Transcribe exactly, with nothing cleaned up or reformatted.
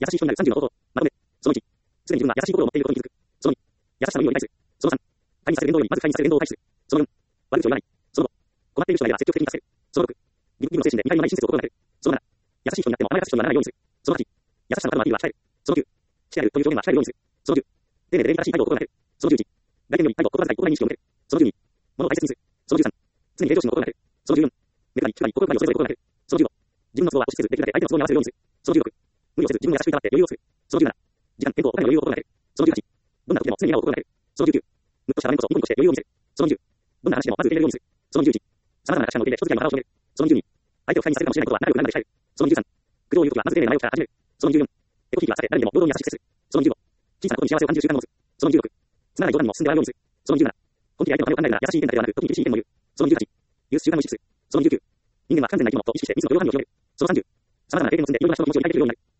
優しい人になるさんじゅうの方法。まとめ。そのいち。常に自分が優しい心を持っていることに気づく。そのに。優しさの意味を理解する。そのさん。介にさせる言動よりまず介にさせる言動を回避する。そのよん。悪口を言わない。そのご。困っている人がいれば積極的に助ける。そのろく。自分の精神で見返りのない親切を心がける。そのなな。優しい人になっても甘やかす人にならないようにする。そのはち。優しさの数のアピールは控える。そのきゅう。してやるという表現は控えるようにする。そのじゅう。丁寧で礼儀正しい態度を心がける。そのじゅういち。外見より態度を心遣い心に意識を向ける。そのじゅうに。物を大切にする。そのじゅうさん。常に平常心を心がける。そのじゅうよん。目とかに、気配り、心配りをそれぞれ心がける。そのじゅうご。自分の都合は固執せず、できるだけ相手の都合に合わせるようにする。そのじゅうろく。無理をせず、自分を優しくいたわって余裕を作る。そのじゅうなな。時間、健康、お金の余裕を心がける。そのじゅうはち。どんな時でも常に笑顔を心がける。そのじゅうきゅう。むっとした画面こそニコニコして余裕を見せる。そのにじゅう。どんな話でもまず受け入れるようにする。そのにじゅういち。様々な他者の受け入れで人付き合いの腹を広げる。そのにじゅうに。相手を不快にさせるかもしれないことは仲良くなるまで控える。そのにじゅうさん。苦情を言うときはまず丁寧な前置きから始める。そのにじゅうよん。エコひいきは避け、誰にでも平等に優しく接する。そのにじゅうご。小さなことに幸せを感じる習慣を持つ。そのにじゅうろく。つまらない冗談にも進んで笑うようにする。そのにじゅうなな。本気で相手のためを考えるなら優しい意見だけではなく、時に厳しい意見も言う。そのにじゅうはち。許す習慣を意識する。そのにじゅうきゅう。人間は不完全な生き物と意識して自らの許容範囲を広げる。そのさんじゅう。様々な経験を積んでいろいろな人の気持ちを理解できるようになる。